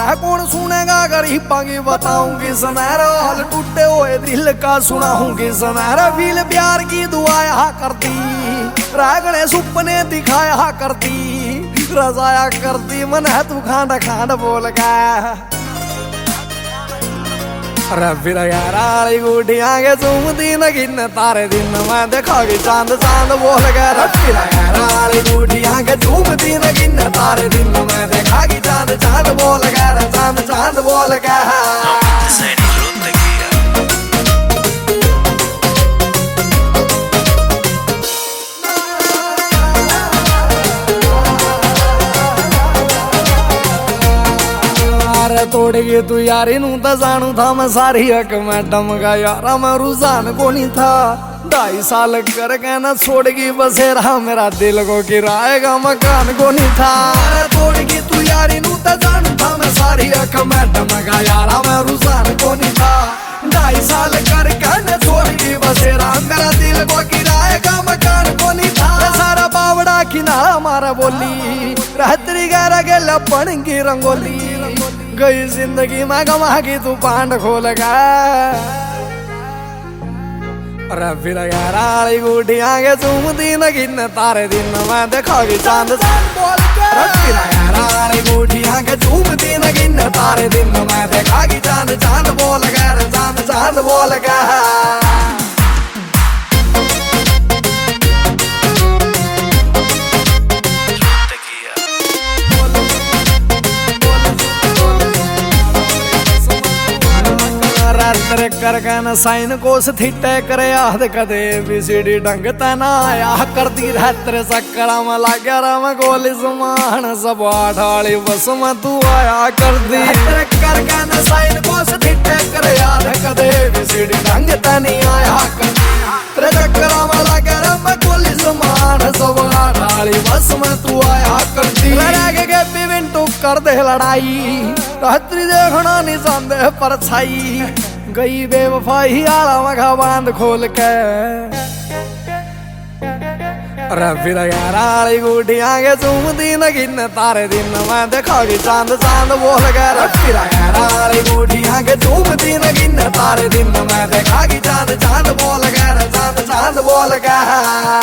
रह कौन सुनेगा गरीबा की बताऊंगी सुनहरा हाल टूटे हुए दिल का सुनाऊंगी सुनहरा फील प्यार की दुआया करती रागने सुपने दिखाया करती रजाया करती मन है तू खांड खांड बोल गया फिर यार गुटियां के चूमती नगिन तारे दिन मैं देखोगी चांद चांद बोल गया फिर यार गुटियां के चूमती नगिन तारे दिन मैं देखोगी चांद चांद बोल गया चांद चांद बोल गया तोड़गी तू यारी नू तो जानू था मैं सारी हक मैडम का यारा मैं रुझान को नहीं था 2.5 साल कर के ना छोड़गी बसेरा मेरा दिल को गिराएगा मकान को नहीं था तोड़गी तू यारी नू तो जानू था मैं सारी हक मैडम का यारा मैं रुझान को नहीं था 2.5 साल कर के ना छोड़गी बसेरा मेरा दिल को गिराएगा मकान को नहीं था सारा बावड़ा किनारा मारा बोली रात्रि गैरा के लपन की रंगोली गई जिंदगी में गमा की तू पांड खोल गया फिर यार गुटियां के चूमती नगिन तारे दिन मैं देखोगी चांद चांद बोल फिर यार गुटियां के चूमती नगिन तारे दिन मैं देखोगी चांद चांद बोल गया चांद चांद बोल गया करके न साइन कोस थिटे करे याद कदे बीसीडी ढंग तना आया करती रहते चक्करा में लाग्या राम गोली समान सब आठाली बस में तू आया कर दी करके न साइन कोस थिटे करे याद कदे बीसीडी ढंग तनी आया कर चक्करा में लाग्या राम गोली समान सब आठाली बस में तू आया कर दी के बिविंटू कर दे लड़ाई रात्रि देखना नहीं चाहते पर छाई गई बेवफाई आला मखा बांध खोल के फिर यार गुटियां के चूमती नगिन तारे दिन मैं देखोगी चांद चांद बोल गया फिर यार गुटियां के चूमती नगिन तारे दिन मैं देखोगी चांद चांद बोल गया चांद चांद बोल गया